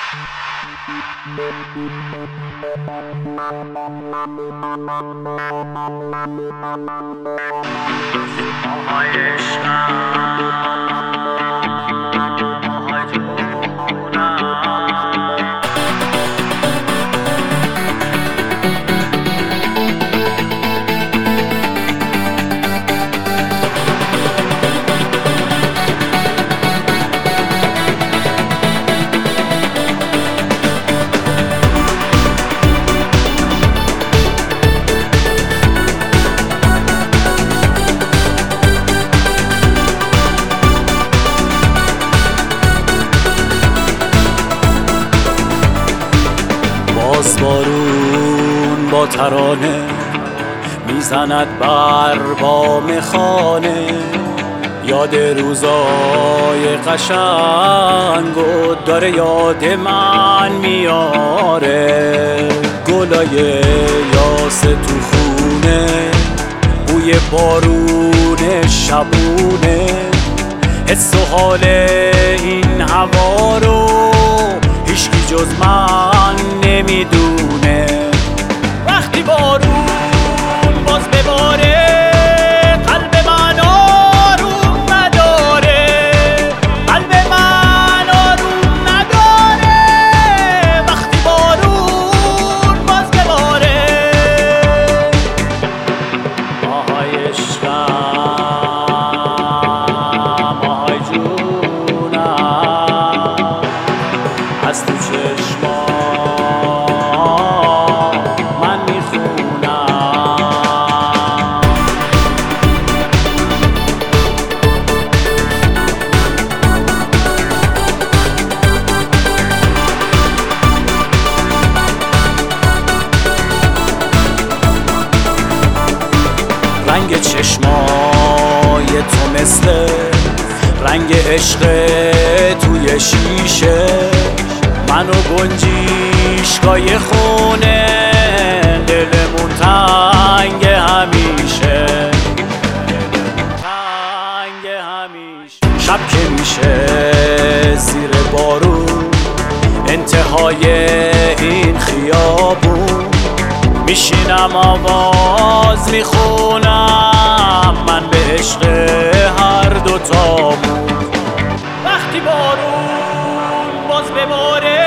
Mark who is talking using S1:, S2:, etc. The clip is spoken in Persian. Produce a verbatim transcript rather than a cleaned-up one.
S1: آهای عشقم آهای جونم
S2: باز بارون با ترانه میزند بر بام خانه، یاد روزای قشنگ و داره یاد من میاره. گلای یاس تو خونه، بوی بارون شبونه، حس و حال این هوا رو هیچکی جز من نمیدونه. وقتی بارون باز بباره قلب من آروم نداره، قلب من آروم نداره. وقتی بارون باز بباره آهای عشقم آهای جونم، از تو چشما من میخونم. رنگ چشمای تو مثل رنگ عشق توی شیشه، منو گنجیشگاه خونه، دلمون تنگ همیشه، تنگ همیشه. شب که میشه زیر بارون انتهای این خیابون، میشینم آواز میخونم من به عشق هر دوتامون. وقتی بارون باز بباره